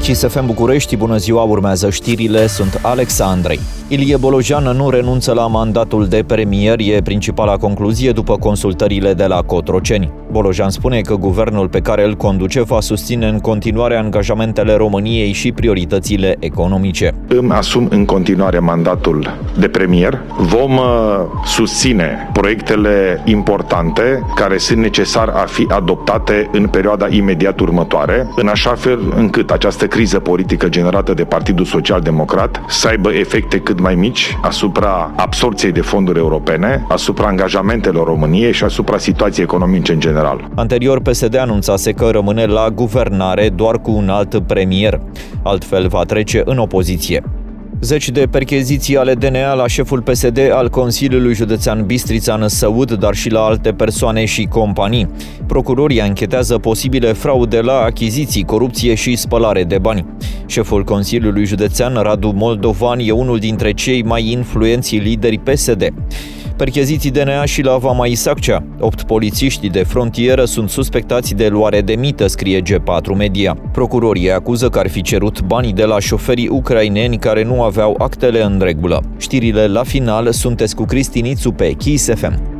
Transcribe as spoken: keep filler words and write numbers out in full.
Kiss F M București, bună ziua, urmează știrile, sunt Alex Andrei. Ilie Bolojan nu renunță la mandatul de premier, e principala concluzie după consultările de la Cotroceni. Bolojan spune că guvernul pe care îl conduce va susține în continuare angajamentele României și prioritățile economice. Îmi asum în continuare mandatul de premier. Vom susține proiectele importante care sunt necesare a fi adoptate în perioada imediat următoare, în așa fel încât această criză politică generată de Partidul Social Democrat să aibă efecte cât mai mici asupra absorbției de fonduri europene, asupra angajamentelor României și asupra situației economice în general. Anterior, P S D anunțase că rămâne la guvernare doar cu un alt premier. Altfel va trece în opoziție. Zeci de percheziții ale D N A la șeful P S D al Consiliului Județean Bistrița-Năsăud, dar și la alte persoane și companii. Procurorii anchetează posibile fraude la achiziții, corupție și spălare de bani. Șeful Consiliului Județean, Radu Moldovan, e unul dintre cei mai influenți lideri P S D. Percheziții D N A și la Vama Isaccea. Opt polițiști de frontieră sunt suspectați de luare de mită, scrie G patru Media. Procurorii acuză că ar fi cerut banii de la șoferii ucraineni care nu aveau actele în regulă. Știrile la final, sunteți cu Cristi Nițu pe Kiss F M.